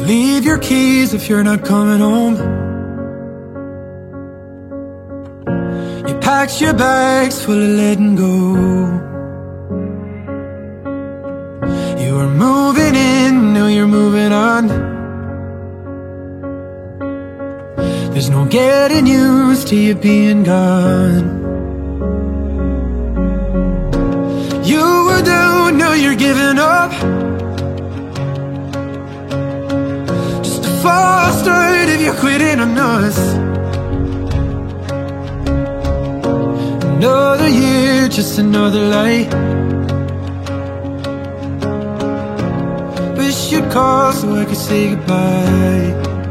Leave your keys if you're not coming home. You packed your bags full of letting go. You were moving in, now you're moving on. There's no getting used to you being gone. You were down, now you're giving up. Just a false start if you're quitting on us. Another year, just another lie. Wish you'd call so I could say goodbye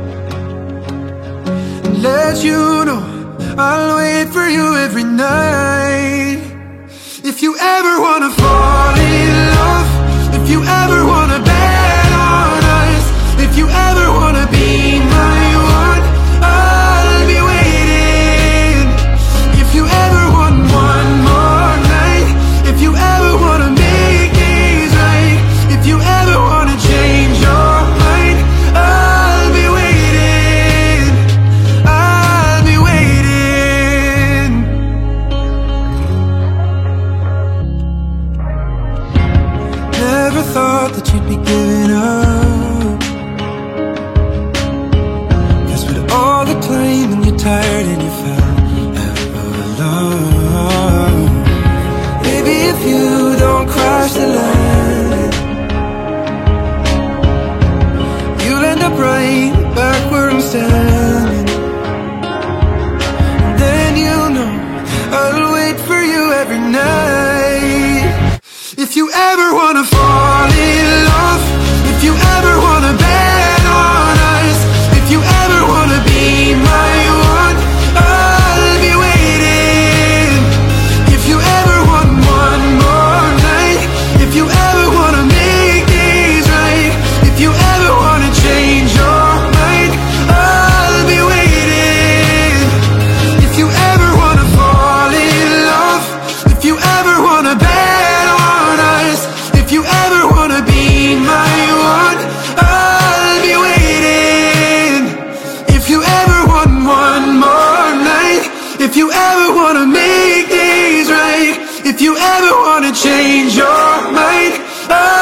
and let you know I'll wait for you every night. If you ever wanna fall in love, if you ever wanna bet on us, if you ever wanna be my one, I'll be waiting. If you ever want one more night, if you ever wanna make things right, if you ever wanna change your mind, I'll be waiting. I'll be waiting. Never thought that you'd be giving up, 'cause with all the claiming you're tired and you fell out of love. Maybe if you don't cross the line, you'll end up right back where I'm standing. And then you'll know I'll wait for you every night. If you ever wanna fall in love, if you ever wanna bet on us, if you ever wanna be my one, I'll be waiting. If you ever want one more night, if you ever wanna make things right, if you ever wanna change your mind, I'll be waiting. If you ever wanna fall in love, if you ever wanna bet on us, if you ever wanna be my one, I'll be waiting. If you ever want one more night, if you ever wanna make things right, if you ever wanna change your mind,